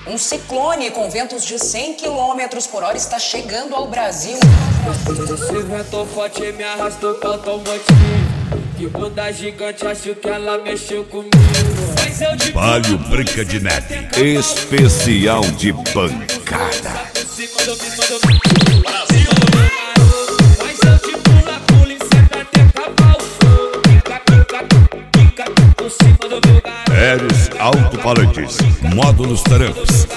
Um ciclone com ventos de 100 km por hora está chegando ao Brasil. Esse vento forte me arrastou pro automotivo. Que bunda gigante, acho que ela mexeu comigo. Palio Branca de Neve, especial de pancada. Mas eu te pula e senta até acabar o fogo. Fica por cima do meu garoto. Aéreos alto-falantes, módulos taramps.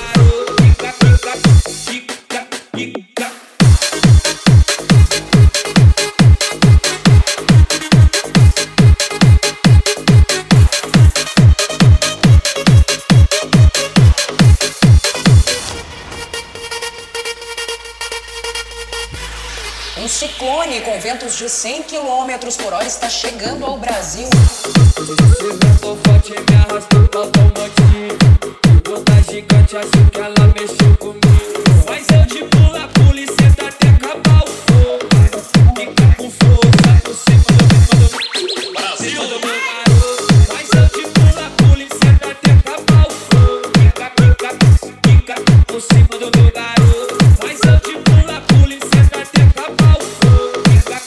Um ciclone com ventos de 100 km por hora está chegando ao Brasil. Esse vento forte me arrastou pro automotivo. Que bunda gigante, acho que ela mexeu comigo. Mas eu te pula e senta até acabar o fogo. Fica com força por cima do Brasil do meu garoto. Mas eu te pula e senta até acabar o fogo. Fica por cima do meu garoto. Mas eu te pula e senta até acabar o fogo. Fica.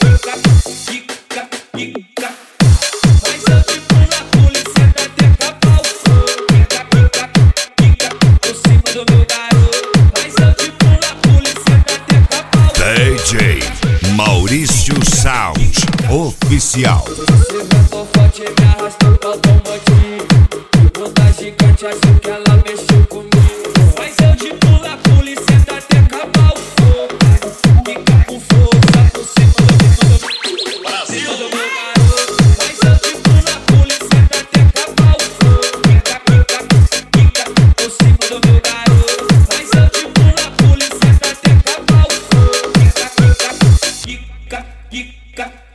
Mas eu te pula e senta até acabar o fogo. Fica por cima do meu garoto. Mas eu te pula e senta até acabar o fogo. DJ Maurício Sound Oficial. Esse vento forte me arrastou pro automotivo. Que bunda gigante, acho que ela mexeu comigo. Mas eu te pula e senta até acabar o fogo. Fica com força por cima do Brasil do meu garoto. Mas eu te pula e senta até acabar o fogo. Fica por cima do meu garoto. Mas eu te pula e senta até acabar o fogo. Fica.